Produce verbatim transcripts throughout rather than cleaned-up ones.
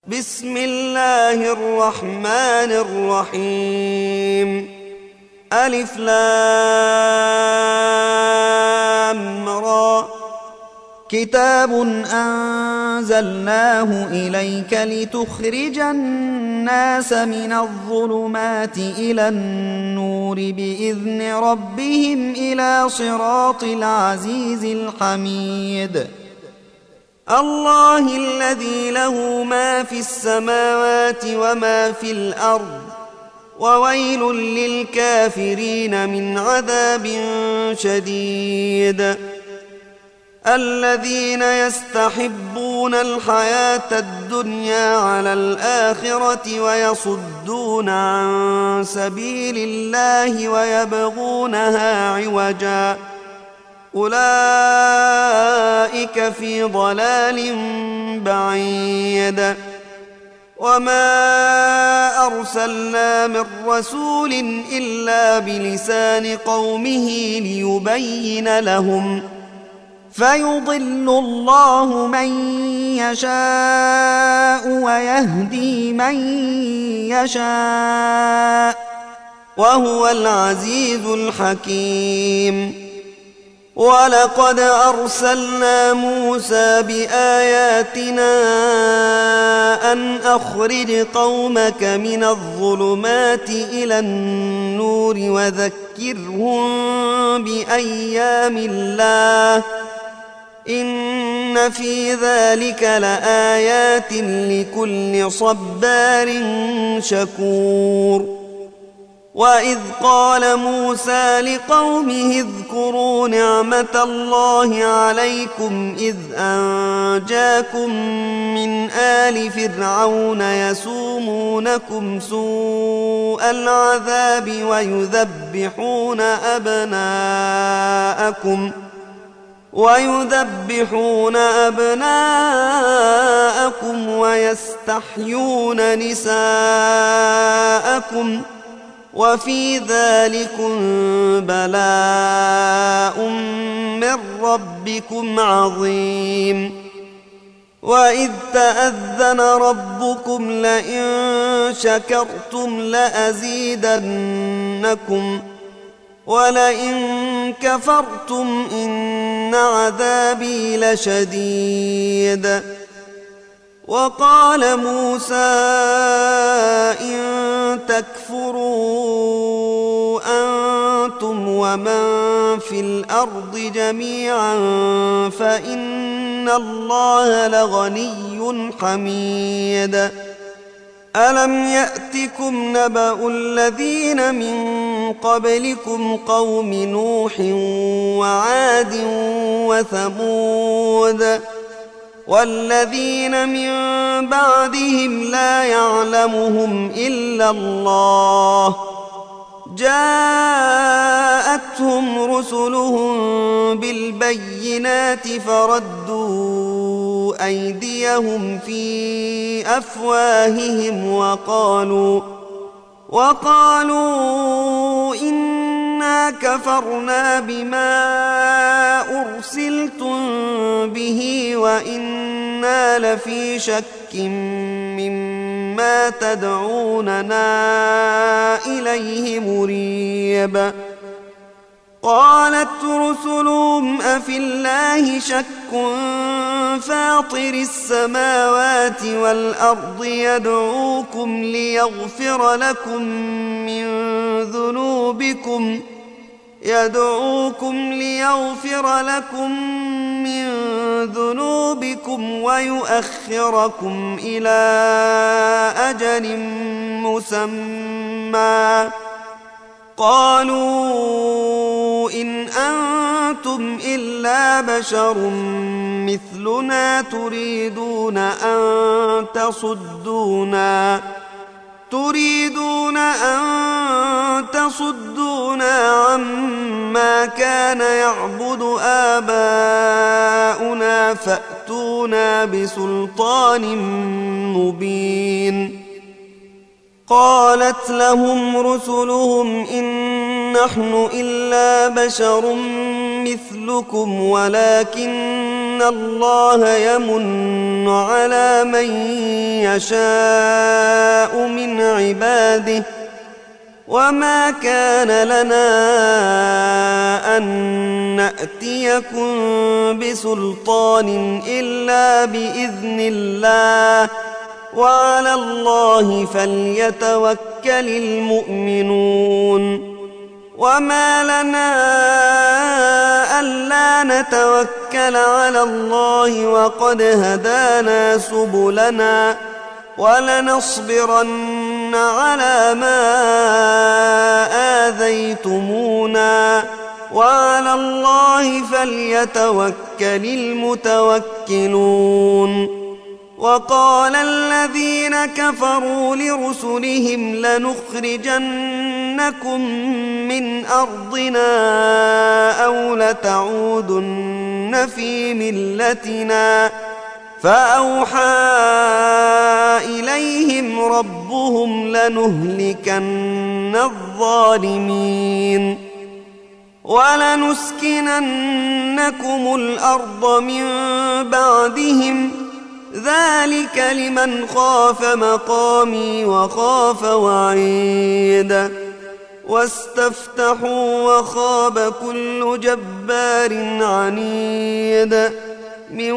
بسم الله الرحمن الرحيم. ألف لام را. كتاب أنزلناه إليك لتخرج الناس من الظلمات إلى النور بإذن ربهم إلى صراط العزيز الحميد. الله الذي له ما في السماوات وما في الأرض، وويل للكافرين من عذاب شديد. الذين يستحبون الحياة الدنيا على الآخرة ويصدون عن سبيل الله ويبغونها عوجا، أولئك في ضلال بعيد. وما أرسلنا من رسول إلا بلسان قومه ليبين لهم، فيضل الله من يشاء ويهدي من يشاء، وهو العزيز الحكيم. ولقد أرسلنا موسى بآياتنا أن أخرج قومك من الظلمات إلى النور وذكرهم بأيام الله، إن في ذلك لآيات لكل صبار شكور. وإذ قال موسى لقومه اذكروا نعمة الله عليكم إذ أنجاكم من آل فرعون يسومونكم سوء العذاب ويذبحون أبناءكم ويذبحون أبناءكم ويستحيون نساءكم، وفي ذلكم بلاء من ربكم عظيم. وإذ تأذن ربكم لئن شكرتم لأزيدنكم ولئن كفرتم إن عذابي لشديد. وقال موسى إن تكفروا أنتم ومن في الأرض جميعا فإن الله لغني حميد. ألم يأتكم نبأ الذين من قبلكم قوم نوح وعاد وثمود والذين من بعدهم لا يعلمهم إلا الله، جاءتهم رسلهم بالبينات فردوا أيديهم في أفواههم وقالوا وقالوا إنا كفرنا بما أرسلتم به وإنا لفي شك مما تدعوننا إليه مريب. قالت رسلهم أفي الله شك فاطر السماوات والأرض يدعوكم ليغفر لكم من ذنوبكم يدعوكم ليغفر لكم من ذنوبكم ويؤخركم إلى أجل مسمى. قالوا إن أنتم إلا بشر مثلنا تريدون أن تصدونا تريدون أن تصدونا عما كان يعبد آباؤنا فأتونا بسلطان مبين. قالت لهم رسلهم إن نحن إلا بشر مثلكم ولكن إن الله يمن على من يشاء من عباده وما كان لنا أن نأتيكم بسلطان إلا بإذن الله وعلى الله فليتوكل المؤمنون وما لنا ألا نتوكل على الله وقد هدانا سبلنا ولنصبرن على ما آذيتمونا وعلى الله فليتوكل المتوكلون وقال الذين كفروا لرسلهم لنخرجنكم من أرضنا أو لتعودن في ملتنا فأوحى إليهم ربهم لنهلكن الظالمين ولنسكننكم الأرض من بعدهم ذلك لمن خاف مقامي وخاف وعيد واستفتحوا وخاب كل جبار عنيد من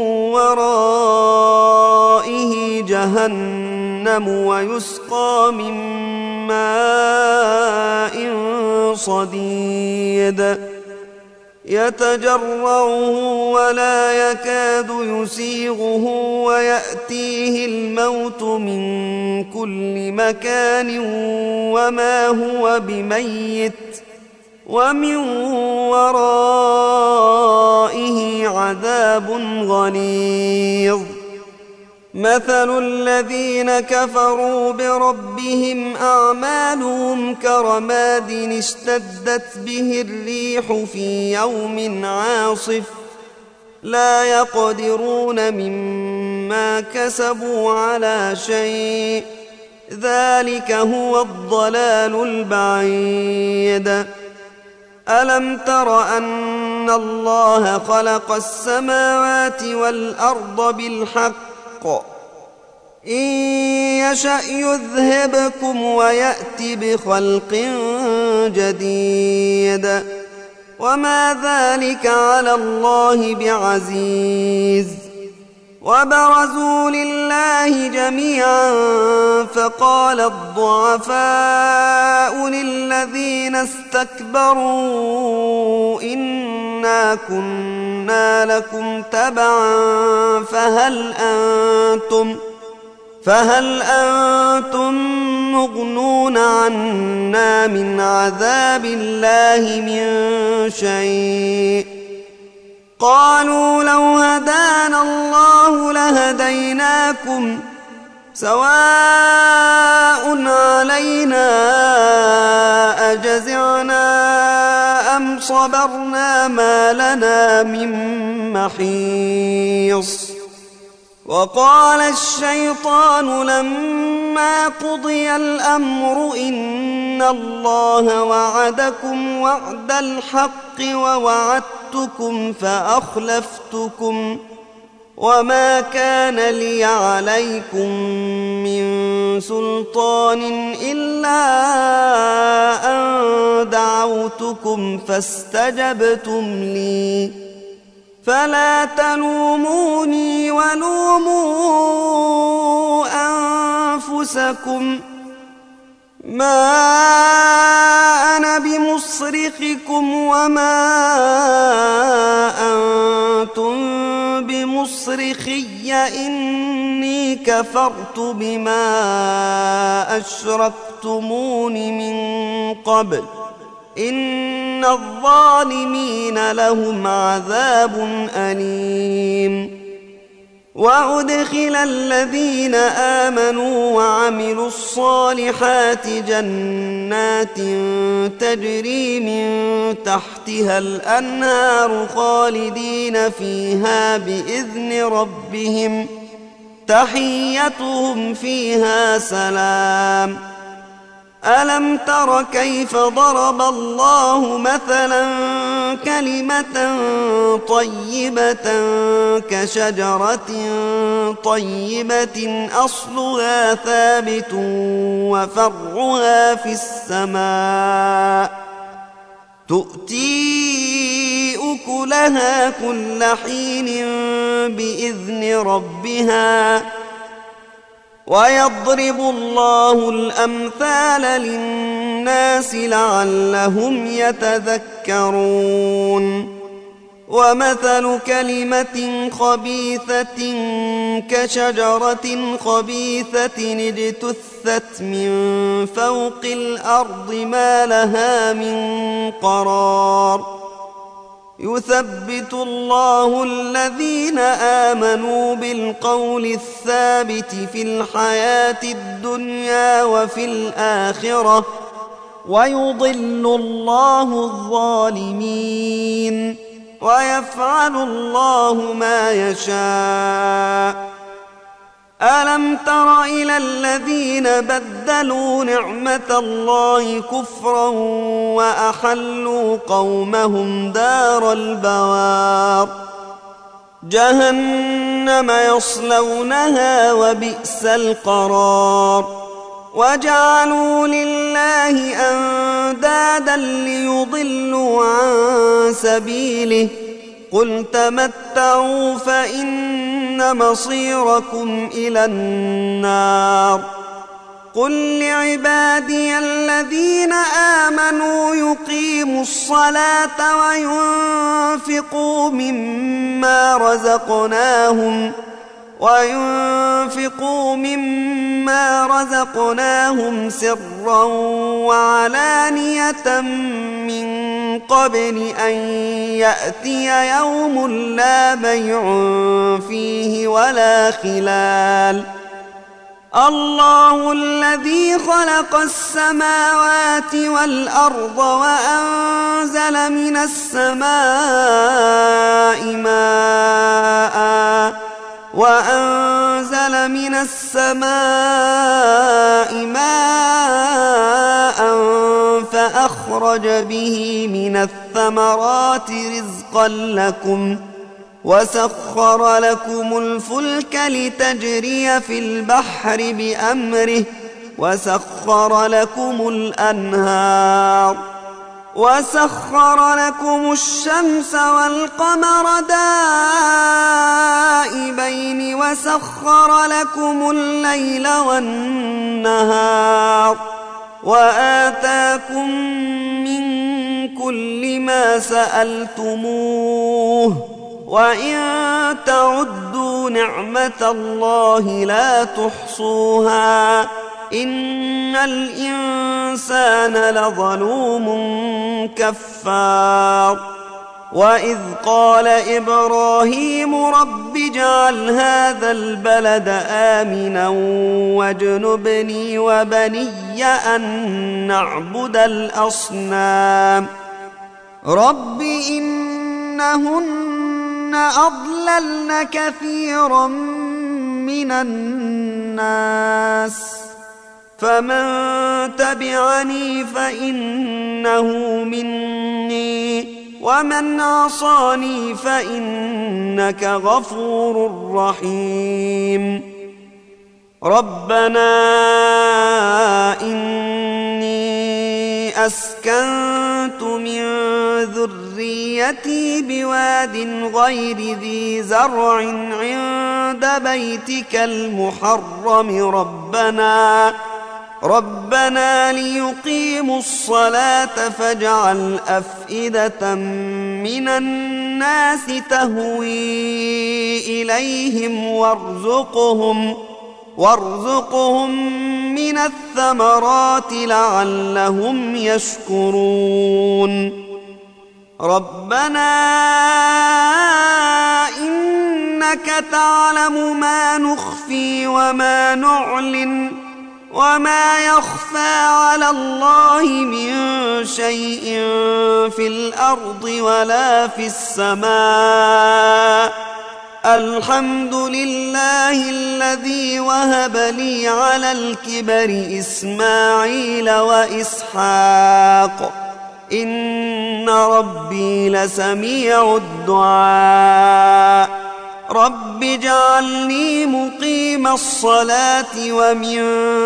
ورائه جهنم ويسقى من ماء صديد يتجرعه ولا يكاد يسيغه ويأتيه الموت من كل مكان وما هو بميت ومن ورائه عذاب غليظ مثل الذين كفروا بربهم أعمالهم كرماد اشتدت به الريح في يوم عاصف لا يقدرون مما كسبوا على شيء ذلك هو الضلال البعيد ألم تر أن الله خلق السماوات والأرض بالحق إن يشأ يذهبكم ويأت بخلق جديد وما ذلك على الله بعزيز وبرزوا لله جميعا فقال الضعفاء للذين استكبروا إنا كنا لكم تبعا فهل أنتم فهل أنتم مغنون عنا من عذاب الله من شيء قالوا لو هدانا الله لهديناكم سواء علينا أجزعنا أم صبرنا ما لنا من محيص وقال الشيطان لما قضي الأمر إن الله وعدكم وعد الحق ووعدتكم فأخلفتكم وما كان لي عليكم من سلطان إلا أن دعوتكم فاستجبتم لي فلا تلوموني ولوموا أنفسكم ما أنا بمصرخكم وما أنتم بمصرخي إني كفرت بما أشركتمون من قبل إن الظالمين لهم عذاب أليم وأدخل الذين آمنوا وعملوا الصالحات جنات تجري من تحتها الأنهار خالدين فيها بإذن ربهم تحيتهم فيها سلام ألم تر كيف ضرب الله مثلا كلمة طيبة كشجرة طيبة أصلها ثابت وفرعها في السماء تؤتي أكلها كل حين بإذن ربها ويضرب الله الأمثال للناس لعلهم يتذكرون ومثل كلمة خبيثة كشجرة خبيثة اجتثت من فوق الأرض ما لها من قرار يثبت الله الذين آمنوا بالقول الثابت في الحياة الدنيا وفي الآخرة ويضل الله الظالمين ويفعل الله ما يشاء ألم تر إلى الذين بدلوا نعمة الله كفرا وأحلوا قومهم دار البوار جهنم يصلونها وبئس القرار وجعلوا لله أندادا ليضلوا عن سبيله قل تمتعوا فإن مصيركم إلى النار قل لعبادي الذين آمنوا يقيموا الصلاة وينفقوا مما رزقناهم وينفقوا مما رزقناهم سرا وعلانية من قبل أن يأتي يوم لا بيع فيه ولا خلال الله الذي خلق السماوات والأرض وأنزل من السماء ماء وأنزل من السماء ماء فأخرج به من الثمرات رزقا لكم وسخر لكم الفلك لتجري في البحر بأمره وسخر لكم الأنهار وسخر لكم الشمس والقمر دائبين وسخر لكم الليل والنهار وآتاكم من كل ما سألتموه وإن تعدوا نعمة الله لا تحصوها إن الإنسان لظلوم كفار وإذ قال إبراهيم رب اجعل هذا البلد آمنا واجنبني وبني أن نعبد الأصنام رب إنهن أضللن كثيرا من الناس فمن تبعني فإنه مني ومن عصاني فإنك غفور رحيم ربنا إني أسكنت من ذريتي بواد غير ذي زرع عند بيتك المحرم ربنا ربنا ليقيموا الصلاة فاجعل أفئدة من الناس تهوي إليهم وارزقهم وارزقهم من الثمرات لعلهم يشكرون ربنا إنك تعلم ما نخفي وما نعلن وما يخفى على الله من شيء في الأرض ولا في السماء الحمد لله الذي وهب لي على الكبر إسماعيل وإسحاق إن ربي لسميع الدعاء رب اجعلني مقيم الصلاة ومن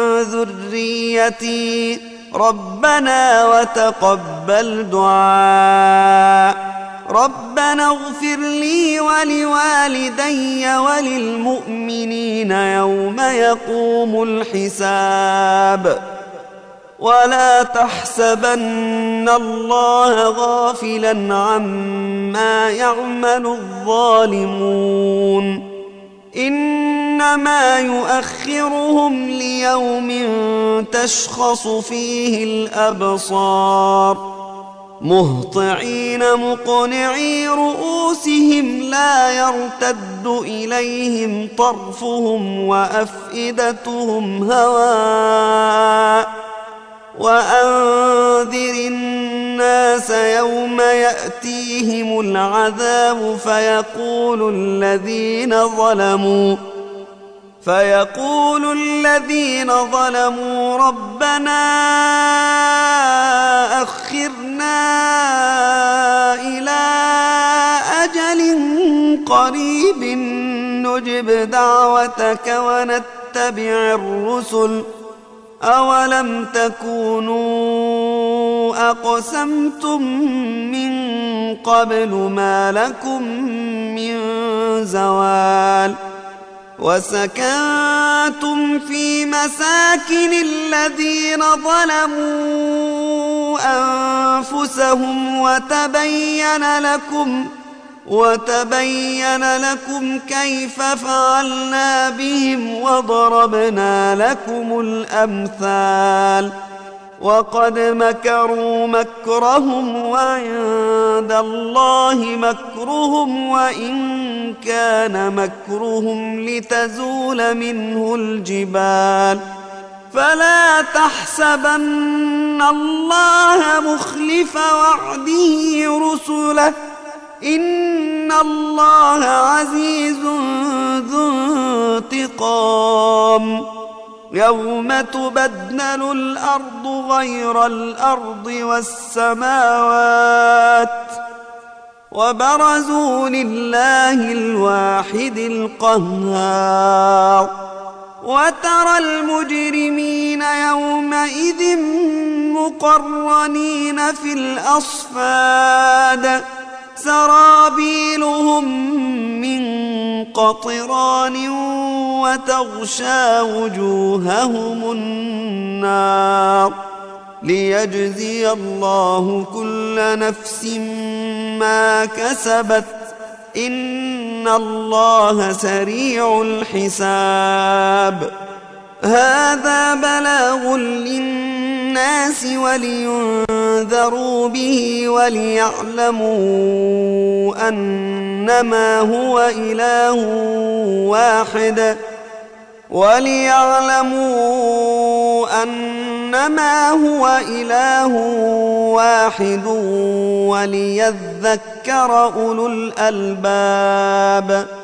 ذريتي ربنا وتقبل دعاء ربنا اغفر لي ولوالدي وللمؤمنين يوم يقوم الحساب ولا تحسبن الله غافلا عما يعمل الظالمون إنما يؤخرهم ليوم تشخص فيه الأبصار مهطعين مقنعي رؤوسهم لا يرتد إليهم طرفهم وأفئدتهم هواء وأنذر الناس يوم يأتيهم العذاب فيقول الذين ظلموا فيقول الذين ظلموا ربنا أخرنا إلى أجل قريب نجب دعوتك ونتبع الرسل أولم تكونوا أقسمتم من قبل ما لكم من زوال وسكنتم في مساكن الذين ظلموا أنفسهم وتبين لكم وتبين لكم كيف فعلنا بهم وضربنا لكم الأمثال وقد مكروا مكرهم وعند الله مكرهم وإن كان مكرهم لتزول منه الجبال فلا تحسبن الله مخلف وعده رسله إن الله عزيز ذو انتقام يوم تبدل الأرض غير الأرض والسماوات وبرزوا لله الواحد القهار وترى المجرمين يومئذ مقرنين في الأصفاد سرابيلهم من قطران وتغشى وجوههم النار ليجزي الله كل نفس ما كسبت إن الله سريع الحساب هذا بلاغ للناس ولينذروا به وليعلموا أنما هو إله واحد وليعلموا أنما هو إله واحد وليذكر أولو الألباب